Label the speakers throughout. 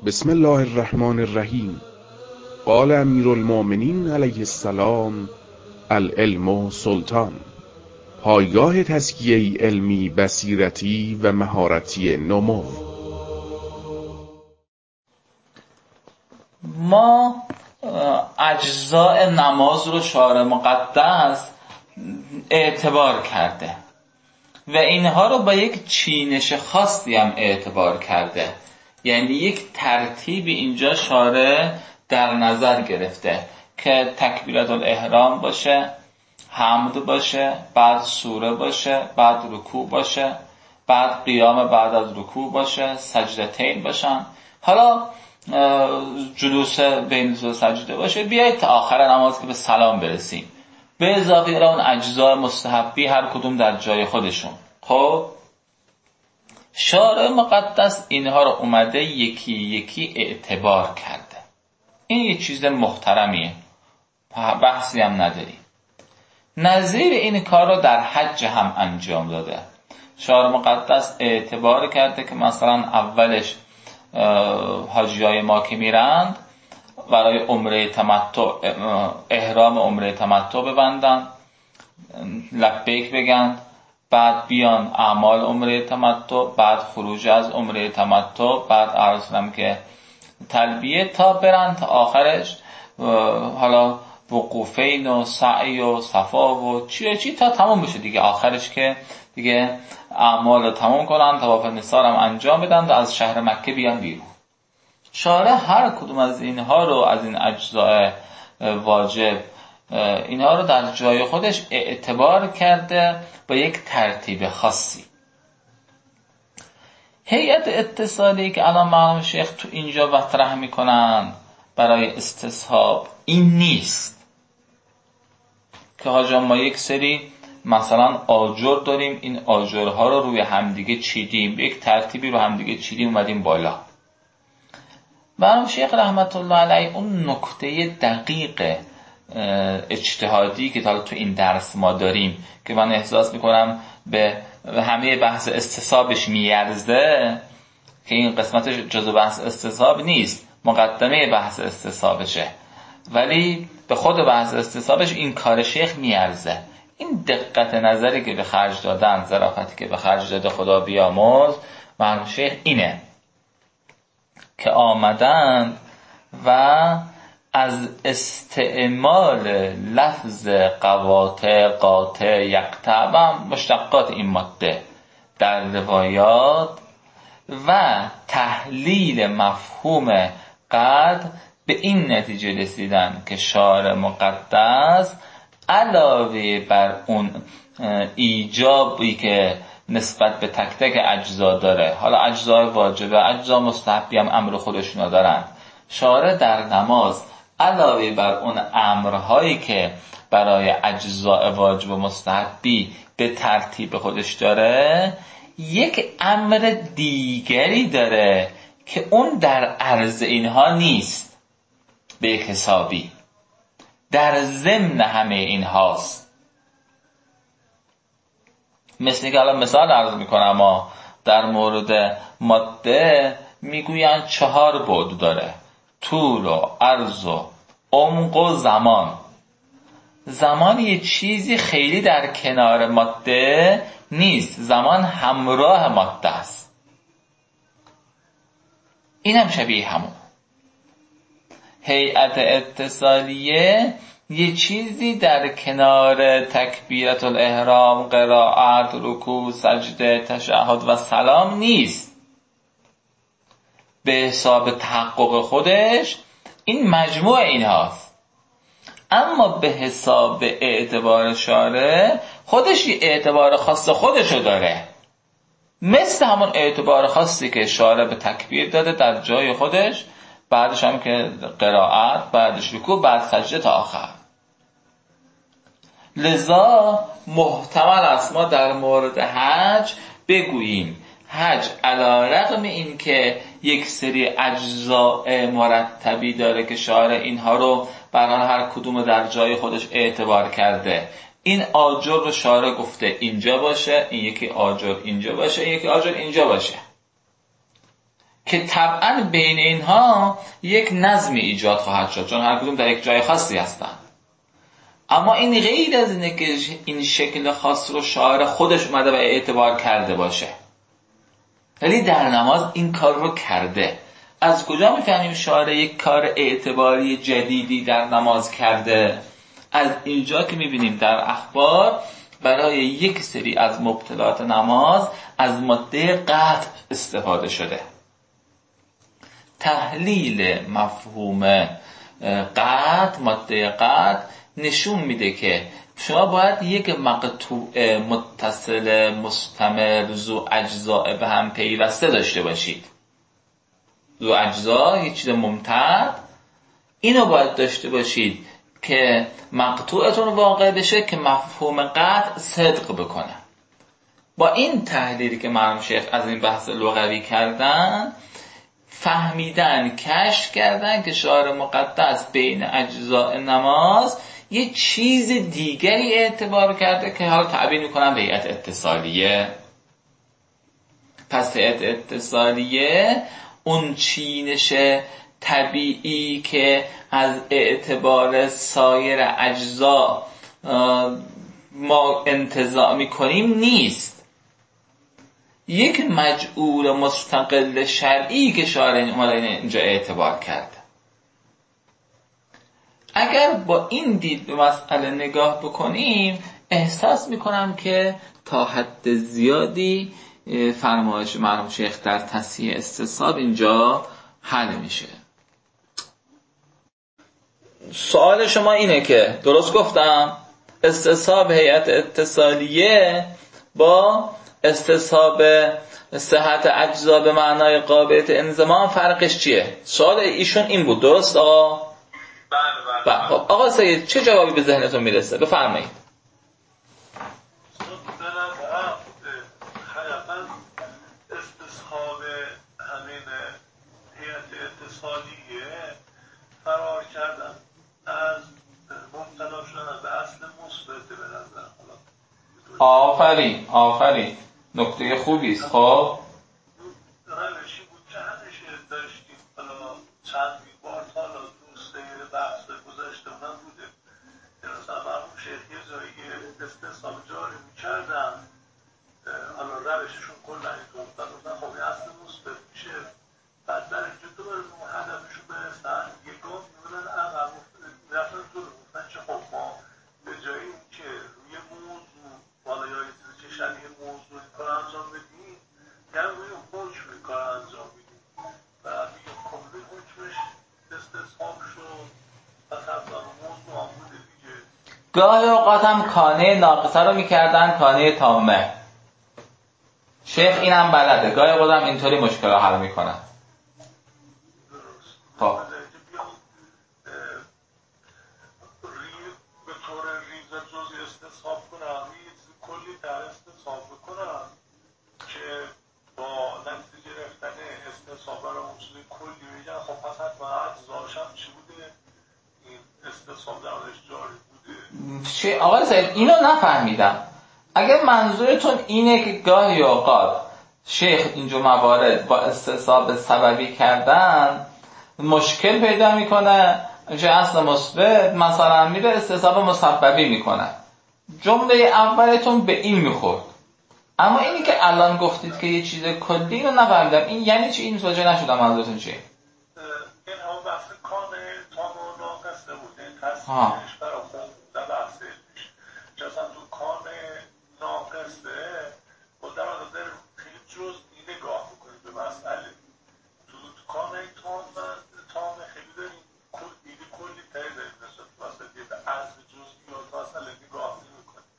Speaker 1: بسم الله الرحمن الرحیم. قال امیر المؤمنین علیه السلام: العلم سلطان. پایگاه تزکیه علمی، بصیرتی و مهارتی نمو.
Speaker 2: ما اجزاء نماز رو شارع مقدس اعتبار کرده و اینها رو با یک چینش خاصی هم اعتبار کرده، یعنی یک ترتیب اینجا شارع در نظر گرفته که تکبیرات الاحرام باشه، حمد باشه، بعد سوره باشه، بعد رکوع باشه، بعد قیام بعد از رکوع باشه، سجدتین باشن، حالا جلوس بین دو سجده باشه، بیایید تا آخر نماز که به سلام برسیم، به اضافه اون اجزاء مستحبی هر کدوم در جای خودشون. خب شارع مقدس اینها رو اومده یکی یکی اعتبار کرده. این یه چیز محترمیه، بحثی هم نداریم. نظیر این کار رو در حج هم انجام داده. شارع مقدس اعتبار کرده که مثلا اولش حاجیای ما که میرند برای عمره تمتع احرام عمره تمتع ببندن، لبیک بگن، بعد بیان اعمال عمره تمتع، بعد خروج از عمره تمتع، بعد عرض کنم که تلبیه، تا برن تا آخرش حالا وقوفین و سعی و صفا و چی تا تمام بشه دیگه. آخرش که دیگه اعمال رو تمام کنن، طواف نثار هم انجام بدن و از شهر مکه بیان بیرون. شارع هر کدوم از اینها رو، از این اجزاء واجب، اینها رو در جای خودش اعتبار کرده با یک ترتیب خاصی. هیئت اتصالی که الان معلوم شیخ تو اینجا مطرح میکنن برای استصحاب این نیست که حاجا ما یک سری مثلا آجر داریم، این آجرها رو روی همدیگه چیدیم، یک ترتیبی رو همدیگه چیدیم اومدیم بالا. معلوم شیخ رحمت الله علیه اون نکته دقیق اجتهادی که حالا تو این درس ما داریم که من احساس میکنم به همه بحث استصحابش میارزه، که این قسمتش جزو بحث استصحاب نیست، مقدمه بحث استصحابشه، ولی به خود بحث استصحابش این کار شیخ میارزه. این دقت نظری که به خرج دادن، ظرافتی که به خرج داده خدا بیامرز، معلوم شیخ اینه که آمدن و از استعمال لفظ قواطع، قاطع، یقطع و مشتقات این ماده در روایات و تحلیل مفهوم قد به این نتیجه رسیدن که شارع مقدس علاوه بر اون ایجابی که نسبت به تک تک اجزا داره، حالا اجزای واجبه، اجزا مستحبی هم امر خودشونو دارن، شارع در نماز علاوه بر اون امرهایی که برای اجزاء واجب و مستحبی به ترتیب خودش داره، یک امر دیگری داره که اون در عرض اینها نیست به یک حسابی، در ضمن همه اینهاست. مثل که الان مثال عرض میکنم، در مورد ماده میگوین 4 بعد داره: طول و عرض و عمق و زمان. زمان یه چیزی خیلی در کنار ماده نیست، زمان همراه ماده است. این هم شبیه همون. هیئت اتصالیه یه چیزی در کنار تکبیرت الاحرام، قرائت، رکوع، سجده، تشهد و سلام نیست. به حساب تحقق خودش این مجموع اینهاست، اما به حساب اعتبار شارع خودش یه اعتبار خاص خودشو داره، مثل همون اعتبار خاصی که شارع به تکبیر داده در جای خودش، بعدش هم که قرائت، بعدش رکوع، بعد سجده تا آخر. لذا محتمل است ما در مورد حج بگوییم حج علی رغم این که یک سری اجزاء مرتبی داره که شارع اینها رو برای هر کدوم در جای خودش اعتبار کرده، این آجر رو شارع گفته اینجا باشه، این یکی آجر اینجا باشه، این یکی آجر اینجا باشه، که طبعا بین اینها یک نظم ایجاد خواهد شد، چون هر کدوم در یک جای خاصی هستن. اما این غیر از اینه که این شکل خاص رو شاعر خودش اومده و اعتبار کرده باشه، ولی در نماز این کار رو کرده. از کجا میفهمیم شاعر یک کار اعتباری جدیدی در نماز کرده؟ از اینجا که میبینیم در اخبار برای یک سری از مبطلات نماز از ماده قطع استفاده شده. تحلیل مفهوم قطع، ماده قطع نشون میده که شما باید یک مقطوع متصل مستمر ذو اجزاء به هم پیوسته داشته باشید. ذو اجزا، یک چیز ممتد، اینو باید داشته باشید که مقطوعتون واقع بشه که مفهوم قطع صدق بکنه. با این تحلیلی که مرحوم شیخ از این بحث لغوی کردن، فهمیدن، کشف کردن که شاعر مقدس بین اجزاء نماز یه چیز دیگری اعتبار کرده که حالا تعبیر میکنم به هیئت اتصالیه. پس هیئت اتصالیه اون چینش طبیعی که از اعتبار سایر اجزا ما انتزاع میکنیم نیست، یک مجعول مستقل شرعی که شاعر اومده اینجا اعتبار کرده. اگر با این دید به مسئله نگاه بکنیم، احساس میکنم که تا حد زیادی فرمایش مرحوم شیخ در تصحیح استصحاب اینجا حل میشه. سوال شما اینه که درست گفتم استصحاب هیئت اتصالیه با استصحاب صحت اجزا به معنای قابلیت انضمام فرقش چیه؟ سوال ایشون این بود، درست آقا؟ بله. خب آقا سید چه جوابی به ذهنتون میرسه؟ بفرمایید.
Speaker 3: استصحاب همین هیئت اتصالیه فرار کردن از مبتلا شدن به اصل مثبت به نظر.
Speaker 2: آفرین نکته خوبی است. خب
Speaker 3: روشی بود که همیشه داشتیم، حالا چند بار تا حالا دوسته بحث گذاشته اونم بوده که مثلا مرحوم شیخ یه جایی استصحاب جاری میکردن، حالا روششون کلا اینطور بودن، خب این اصل مثبت میشه، بعد در اینجا دوباره اون هدفشون برسن یه گام میبودن عقب میرفتن تو رو گفتن که خب ما به جایی که روی موضوع حالا یا یه چیزی که شبیه موضوع این کار انجام بدیم، یعنی روی حکم این کار انجام بدیم و دیگه کمده حکمش استصحاب شد و تبدیل موضوع هم بوده دیگه.
Speaker 2: گاهی اوقات هم کانه ناقصه رو میکردن کانه تامه. شیخ اینم بلده، گاهی اوقات هم اینطوری مشکل رو حل میکنن. خب
Speaker 3: به طور ریز جزئی استصحاب کنم، کلی در استصحاب بکنم که با نتیجه گرفتن استصحاب رو اون چیز کلی بگن، خب پس حتما اجزاش هم چی بوده؟ این استصحاب درش جاری بوده.
Speaker 2: آقای سید اینو نفهمیدم. اگر منظورتون اینه که گاهی اوقات شیخ اینجا موارد با استصحاب سببی کردن مشکل پیدا میکنه، چه اصل مثبت مثلا میره استصحاب مسببی میکنه، جمله اولتون به این میخورد. اما اینی که الان گفتید که یه چیز کلی رو نفهمیدم، این یعنی چی؟ این توجه نشدم منظورتون چیه؟
Speaker 3: این همون بحث کانه تام و ناقصه بوده، تصمیمش برای خود در بحث علمیش که اصلا تو کانه ناقصه با در واقع خیلی جزئی نگاه بکنید به مسئله. تو کانه تام خیلی داریم کلی تایی داریم نسبت مسئله به عرض جزئیات مسئله نگاه نمی‌کنیم.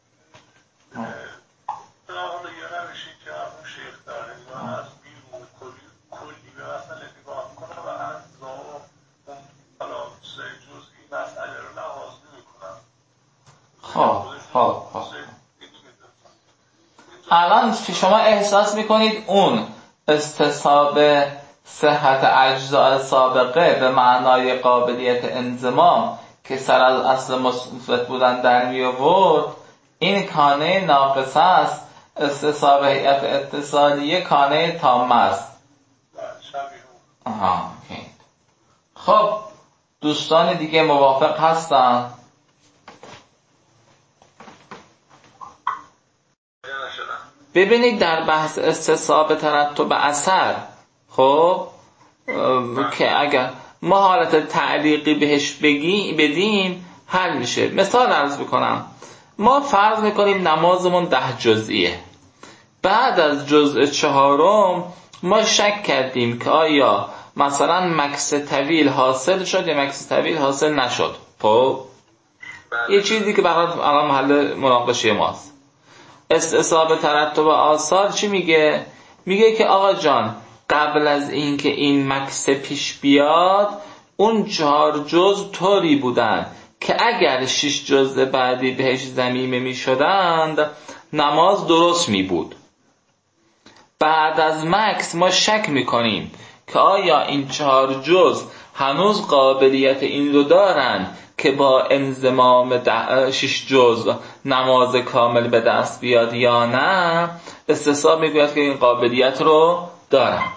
Speaker 3: حالا یه روشی که همون شیخ داره از بیرون کلی به مسئله نگاه کنه و اجزا و اون حالا چیزای جزئی مسئله رو لحاظ نمی‌کنن.
Speaker 2: خب الان شما احساس میکنید اون استصحاب صحت اجزاء سابقه به معنای قابلیت انضمام که سر از اصل مثبت بودن در می آورد، این کانه ناقصه است، استصحاب هیئت اتصالیه کانه تامه است.
Speaker 3: شبیه
Speaker 2: اوکی. خب دوستان دیگه موافق هستن؟ ببینید در بحث استصحاب ترتب اثر، خب که اگر ما حالت تعلیقی بهش بدیم حل میشه. مثال عرض بکنم، ما فرض میکنیم نمازمون 10 جزئیه. بعد از جزء 4 ما شک کردیم که آیا مثلا مکث طویل حاصل شد یا مکث طویل حاصل نشد. خب یه چیزی که برای الان محل مناقشه ماست. استصحاب ترتب آثار چی میگه؟ میگه که آقا جان قبل از اینکه این مکث پیش بیاد اون 4 جزء طوری بودن که اگر 6 جزء بعدی بهش ضمیمه میشدند نماز درست می بود. بعد از مکث ما شک میکنیم که آیا این 4 جزء هنوز قابلیت این رو دارن که با انضمام 6 جزء نماز کامل به دست بیاد یا نه. استصحاب میگوید که این قابلیت رو دارند.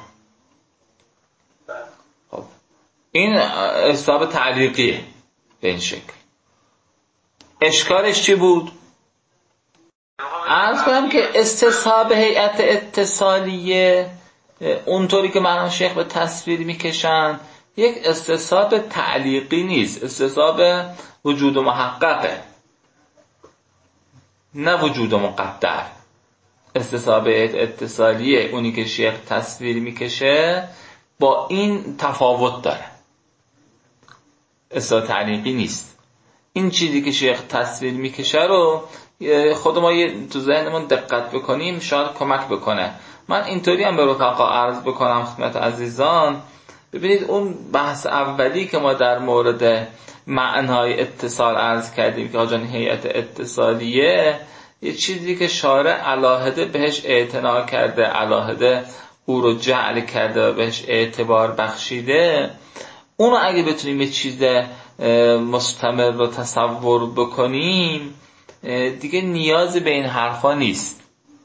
Speaker 2: خب این استصحاب تعلیقیه به این شکل. اشکالش چی بود؟ عرض کنم که استصحاب هیئت اتصالیه اونطوری که مرحوم شیخ به تصویر میکشن یک استصحاب تعلیقی نیست، استصحاب وجود محققه، نه وجود مقدر. استصحاب اتصالیه اونی که شیخ تصویر میکشه با این تفاوت داره، استصحاب تعلیقی نیست. این چیزی که شیخ تصویر میکشه رو خود ما تو ذهنمون دقت بکنیم شاید کمک بکنه. من اینطوری هم به رفقا عرض بکنم خدمت عزیزان. ببینید اون بحث اولی که ما در مورد معنای اتصال عرض کردیم که آجان هیئت اتصالیه یه چیزی که شارع علاهده بهش اعتنا کرده، علاهده او رو جعل کرده و بهش اعتبار بخشیده، اونو اگه بتونیم یه چیز مستمر رو تصور بکنیم دیگه نیازی به این حرفا نیست.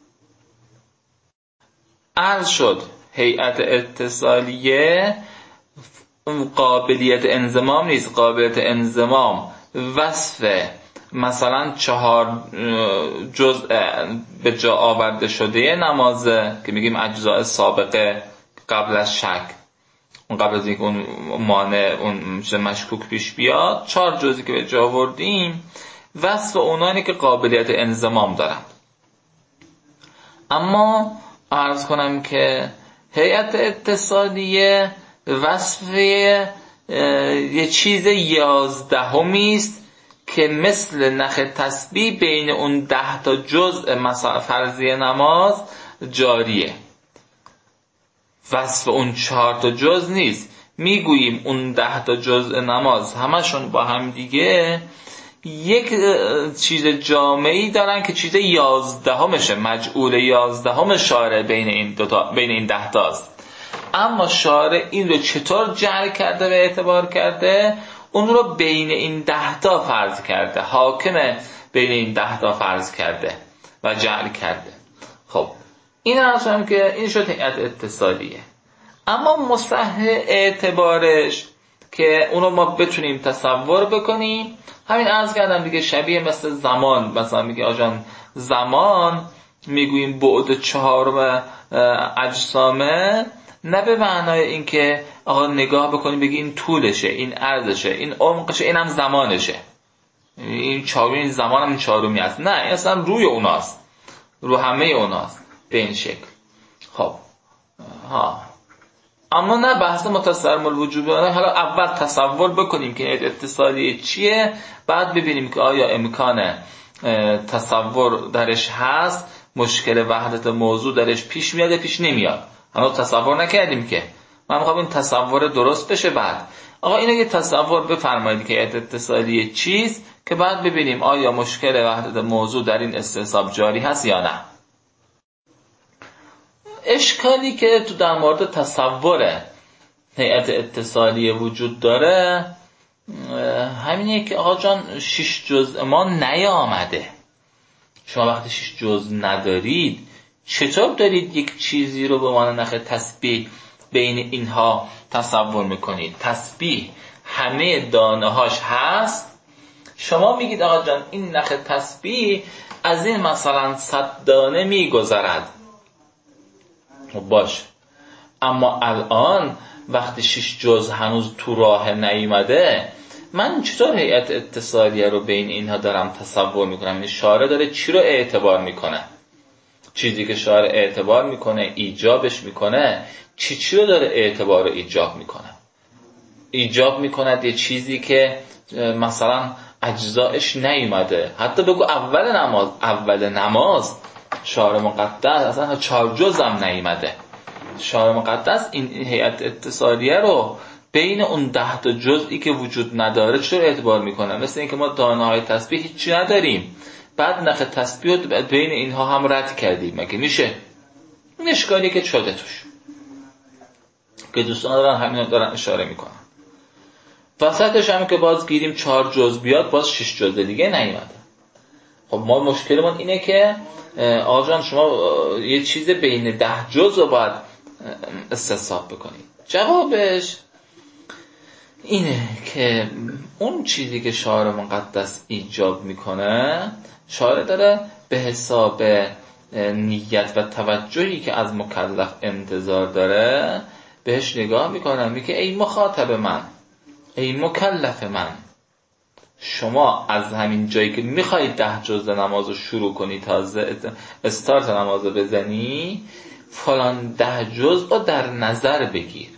Speaker 2: عرض شد هیئت اتصالیه قابلیت انضمام نیست. قابلیت انضمام وصف مثلا 4 جزء به جا آورده شده نمازه که میگیم اجزاء سابقه قبل از شک، اون قبل از اینکه اون مانع اون مشکوک پیش بیاد 4 جزئی که به جا آوردیم وصف اونانی که قابلیت انضمام دارن. اما عرض کنم که هیئت اتصالیه وصف یه چیز 11 است که مثل نخ تسبیح بین اون 10 تا جزء فرضی نماز جاریه. وصف اون 4 تا جزء نیست. میگوییم اون 10 تا جزء نماز همشون با هم دیگه یک چیز جامعی دارن که چیز 11 مجعول 11 شارع بین این 10 تاست. اما شارع این رو چطور جعل کرده و اعتبار کرده؟ اون رو بین این 10 تا فرض کرده، حاکم بین این 10 تا فرض کرده و جعل کرده. خب این هم که این شد هیئت اتصالیه. اما مصح اعتبارش که اونو ما بتونیم تصور بکنیم همین عرض کردم دیگه، شبیه مثل زمان. مثلا میگه آجان زمان میگوییم بعد 4 اجسامه، نه به معنای اینکه آقا نگاه بکنیم بگی این طولشه، این عرضشه، این عمقشه، این هم زمانشه، این 4 این زمان هم 4 هست. نه این اصلا روی اوناست، رو همه اوناست به این شکل. خب اما نه بحث متصرم الوجوب. حالا اول تصور بکنیم که اتصالی چیه، بعد ببینیم که آیا امکان تصور درش هست، مشکل وحدت موضوع درش پیش میاد یا پیش نمیاد. هنوز تصور نکردیم که. من میخوام این تصور درست بشه. بعد آقا اینو یه تصور بفرمایید که اتصالی چیست که بعد ببینیم آیا مشکل وحدت موضوع در این استصحاب جاری هست یا نه. اشکالی که تو در مورد تصور هیئت اتصالیه وجود داره همینه که آقا جان 6 جزء ما نیامده. شما وقتی 6 جزء ندارید چطور دارید یک چیزی رو به عنوان نخ تسبیح بین اینها تصور میکنید. تسبیح همه دانه هاش هست، شما میگید آقا جان این نخ تسبیح از این مثلا 100 دانه میگذرد، باش، اما الان وقتی 6 جز هنوز تو راه نیومده، من چطور هیئت اتصالیه رو بین اینها دارم تصور میکنم؟ این شارع داره چی رو اعتبار میکنه؟ چیزی که شارع اعتبار میکنه ایجابش میکنه، چی رو داره اعتبار رو ایجاب میکنه؟ ایجاب میکند یه چیزی که مثلا اجزایش نیومده. حتی بگو اول نماز شارع مقدس اصلا 4 جز هم نیومده. شارع مقدس این هیئت اتصالیه رو بین اون 10 تا جزئی که وجود نداره چطور اعتبار میکنه؟ مثل اینکه ما دانه‌های تسبیح هیچی نداریم، بعد نخ تسبیح رو بین اینها هم رد کردیم، مگه میشه؟ این اشکالی که شده توش، که دوستان دارن همین دارن اشاره میکنن. وسطش هم که باز گیریم 4 جز بیاد، باز 6 جز دیگه نیومده. خب ما مشکلمون اینه که آقا جان شما یه چیز بین 10 جز رو باید استصحاب بکنید. جوابش اینه که اون چیزی که شارع مقدس ایجاب میکنه، شارع داره به حساب نیت و توجهی که از مکلف انتظار داره بهش نگاه میکنه، میگه ای مخاطب من، ای مکلف من، شما از همین جایی که میخوای 10 جز نماز رو شروع کنی، تازه استارت نماز رو بزنی، فلان 10 جز رو در نظر بگیر.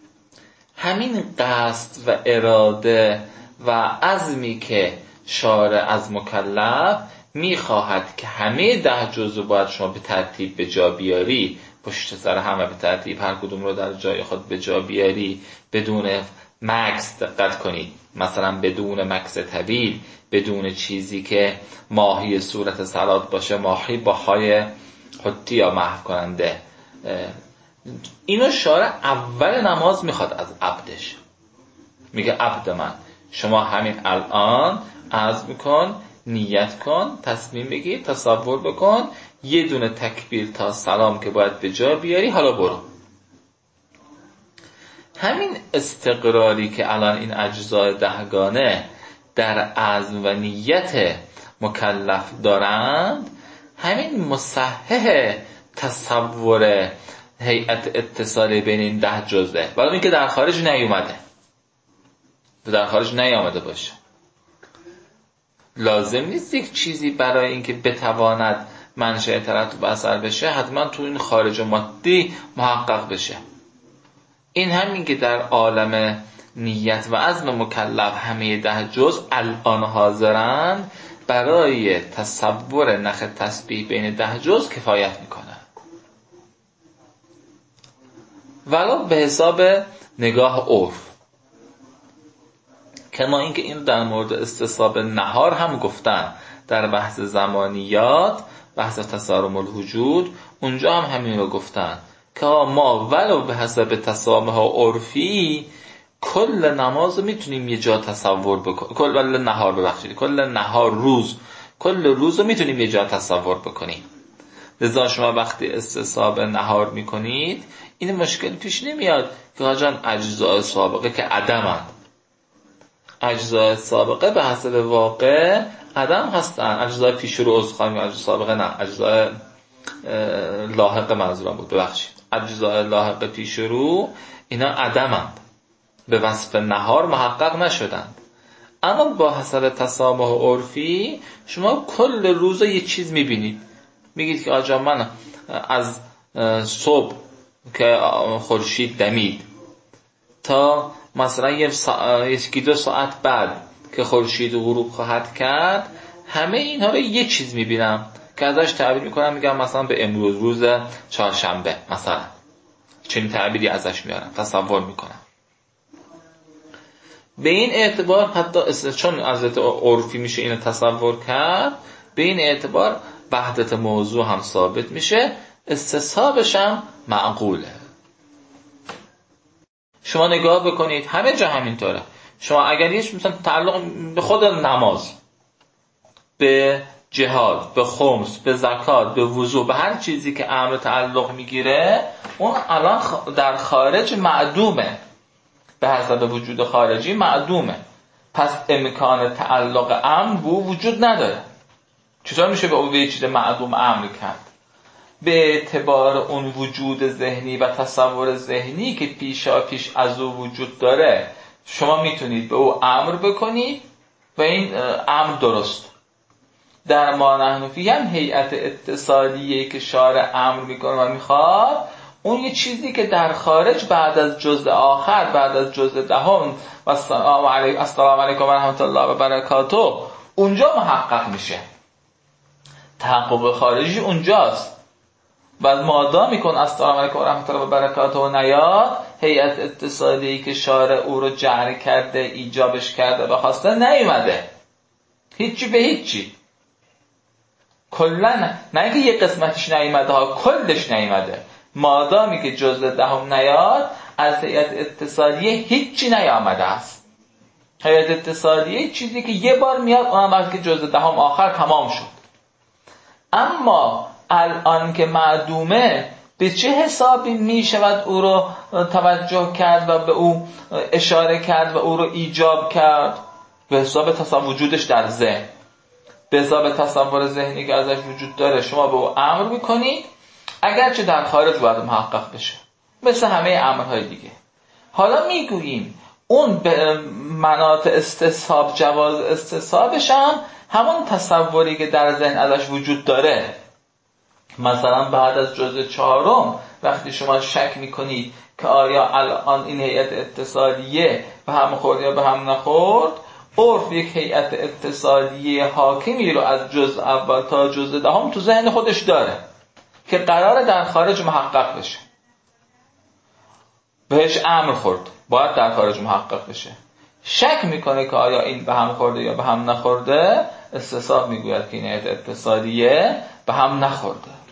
Speaker 2: همین قصد و اراده و عزمی که شارع از مکلف میخواهد که همه 10 جز رو باید شما به ترتیب به جا بیاری، پشت سر همه به ترتیب هر کدوم رو در جای خود به جا بیاری، بدون مکس، دقت کنید، مثلا بدون مکس طویل، بدون چیزی که ماهی صورت صلات باشه، ماهی با های حتی یا محو کننده. اینو شارع اول نماز میخواد از عبدش. میگه عبد من، شما همین الان عزم کن، نیت کن، تصمیم بگیر، تصور بکن، یه دونه تکبیر تا سلام که باید به جا بیاری، حالا برو. همین استقراری که الان این اجزای 10گانه در عزم و نیت مکلف دارند، همین مصحح تصور هیئت اتصالی بین این 10 جزه، ولی این که در خارج نیومده، در خارج نیامده باشه. لازم نیست یک چیزی برای اینکه بتواند منشأ ترتب اثر بشه حتما تو این خارج مادی محقق بشه. این همین که در عالم نیت و عزم مکلف همه 10 جز الان حاضرند، برای تصور نخ تسبیح بین 10 جز کفایت میکنه، ولو به حساب نگاه عرف. کما اینکه این در مورد استصحاب نهار هم گفتن در بحث زمانیات، بحث تسارم الوجود، اونجا هم همین رو گفتن که ما ولو به حسب تسامح عرفی کل نماز رو میتونیم یه جا تصور بکنیم، کل نهار روز، کل روز رو میتونیم یه جا تصور بکنیم. لذا شما وقتی استصحاب نهار میکنید این مشکل پیش نمیاد که آجان اجزای سابقه که عدمند. اجزای سابقه به حسب واقع عدم هستن. اجزای پیش رو اجزای سابقه نه، اجزای لاحق منظورم بود، ببخشید، اجزای لاحق پیش رو اینا عدمند، به وصف نهار محقق نشدند. اما با حسب تسامح عرفی شما کل روز یه چیز میبینید، میگید که آجا من از صبح که خورشید دمید تا مثلا یکی 2 ساعت بعد که خورشید غروب خواهد کرد، همه اینها رو یه چیز میبینم که ازش تعبیر میکنم، میگم مثلا به امروز روز چهارشنبه مثلا، چنین تعبیری ازش میارم، تصور میکنم. به این اعتبار حتی چون از عرفی میشه اینو تصور کرد، به این اعتبار وحدت موضوع هم ثابت میشه، استصحابش هم معقوله. شما نگاه بکنید همه جا همینطوره. شما اگر یه مثلا تعلق به خود نماز، به جهاد، به خمس، به زکات، به وضو، به هر چیزی که امر تعلق میگیره، اون الان در خارج معدومه، به حسب وجود خارجی معدومه. پس امکان تعلق امر به وجود نداره. چطور میشه به اون چیز معدوم امر کرد؟ به اعتبار اون وجود ذهنی و تصور ذهنی که پیشا پیش از او وجود داره، شما میتونید به او امر بکنید و این امر درست. در ما نحن فیه هم هیئت اتصالیه که شارع امر میکنه و میخواد، اون یه چیزی که در خارج بعد از جزء آخر، بعد از جزء دهم و السلام علیکم و رحمت الله و برکاته، اونجا محقق میشه. تحقق خارجی اونجاست. بعد مادامی کن السلام علیکم و رحمت الله و برکاته و نیاد، هیئت اتصالی که شارع او رو جعل کرده، ایجابش کرده و خواسته، نیومده. هیچی به هیچی. کلن، نه اینکه یه قسمتش نیومده ها، کلش نیومده. مادامی که جزء دهم نیاد، از هیئت اتصالیه هیچی نیامده است. هیئت اتصالیه چیزی که یه بار میاد، اونم وقتی که جزء دهم آخر تمام شد. اما الان که معدومه، به چه حسابی می شود او رو توجه کرد و به او اشاره کرد و او رو ایجاب کرد؟ به حساب تصور وجودش در ذهن، به حساب تصور ذهنی که ازش وجود داره شما به او امر میکنید، اگرچه در خارج باید محقق بشه مثل همه امرهای دیگه. حالا میگوییم اون به مناط استصحاب، جواز استصحابش هم همون تصوری که در ذهن ازش وجود داره. مثلا بعد از جزء چهارم وقتی شما شک میکنید که آیا الان این هیئت اتصالیه به هم خورد یا به هم نخورد، عرف یک هیئت اتصالیه حاکمی رو از جزء اول تا جزء دهم تو ذهن خودش داره که قراره در خارج محقق بشه. بهش امر خورد، باید در خارج محقق بشه. شک میکنه که آیا این به هم خورده یا به هم نخورده، استصحاب میگوید که این هیئت اتصالیه به هم نخورده.